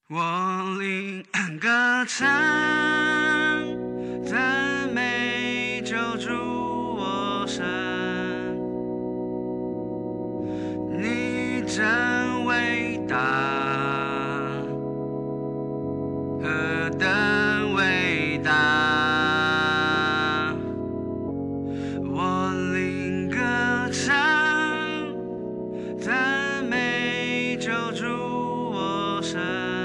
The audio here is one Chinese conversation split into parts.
我领歌唱，赞美救主我神，你真伟大，何等伟大！我领歌唱，赞美救主我神。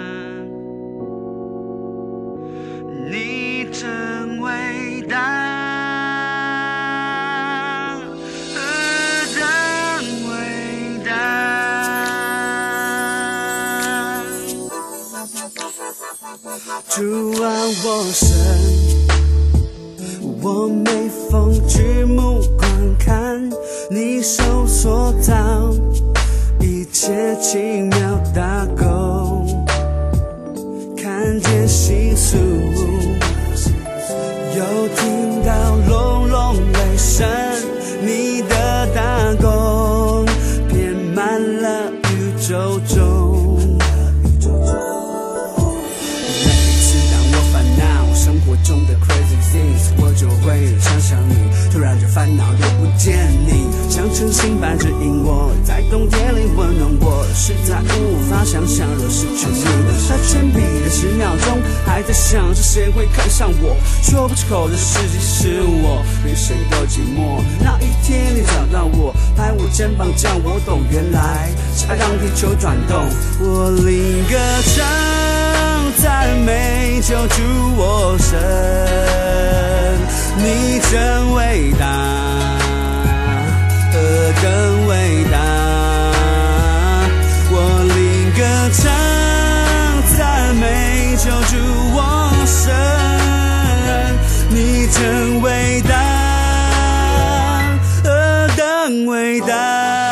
你真伟大，何等伟大！ 主啊，我神，我每逢举目观看，你手所造一切奇妙大功，看见心速。又听到隆隆雷声，你的大功遍满了宇宙中。每次当我烦恼生活中的 crazy things， 我就会想想你，突然就烦恼又不见你，像晨星般指引我，在冬天里温暖我，实在无法想象若失去你。在铅笔的10秒钟，还在想着谁会看上我，说不出口的事情是我比谁都寂寞。那一天你找到我，拍我肩膀叫我懂，原来是爱让地球转动。我领歌唱，赞美救主我神，你真伟大，何等伟大！我领歌唱，赞美救主我神，你真伟大，何等伟大！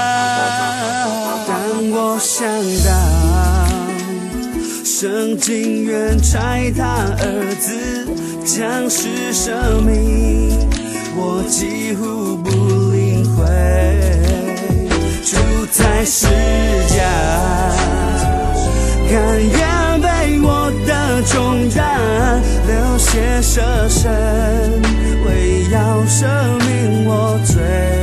当我想到圣经原差他儿子将是生命，我几乎不领会主在世家，甘愿背我的重担，流血舍身，为要赦免我罪。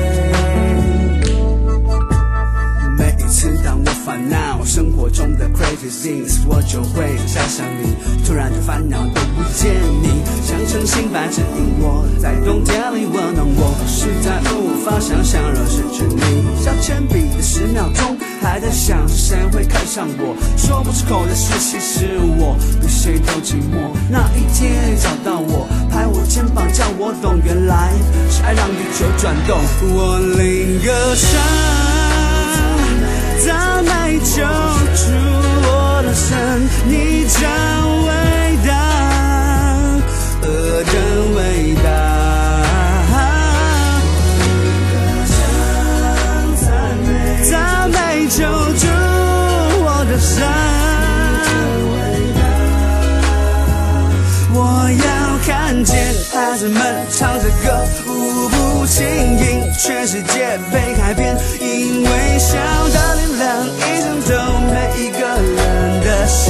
每一次当我烦恼生活中的 crazy things， 我就会想想你，突然就烦恼都不见你，像晨星般指引我，在冬天里温暖我，实在无法想象若失去你。像铅笔的10秒钟，还在想着谁会看上我，说不出口的事情是我比谁都寂寞。那一天你找到我，拍我肩膀叫我懂，原来是爱让地球转动。我领歌唱，赞美救主我的神，你真伟大，何等伟大！赞美救主我的神，我要看见孩子们唱着歌，舞步轻盈，全世界被改变，因为笑的力量已经走每一个人的心。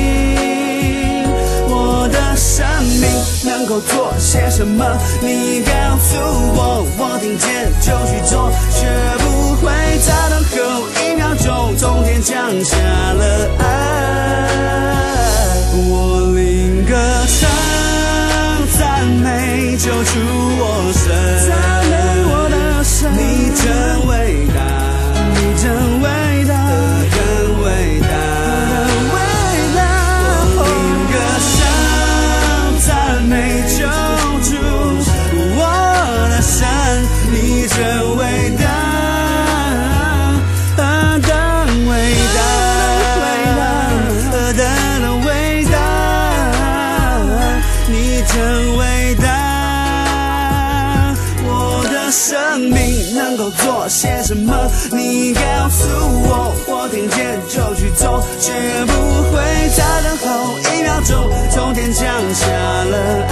我的生命能够做些什么？你告诉我，我听见就去做，绝不会再等候1秒钟，从天降下了爱。我领歌唱，赞美救主我神，赞美我的神，你真伟大，你真伟大，何等伟大，何等伟大！我领歌唱，赞美救主我的神，你真伟大，何等伟大，何等伟大，你真伟大！我的生命能够做些什么？你告诉我，我听见就去做，绝不会再等候1秒钟，从天降下了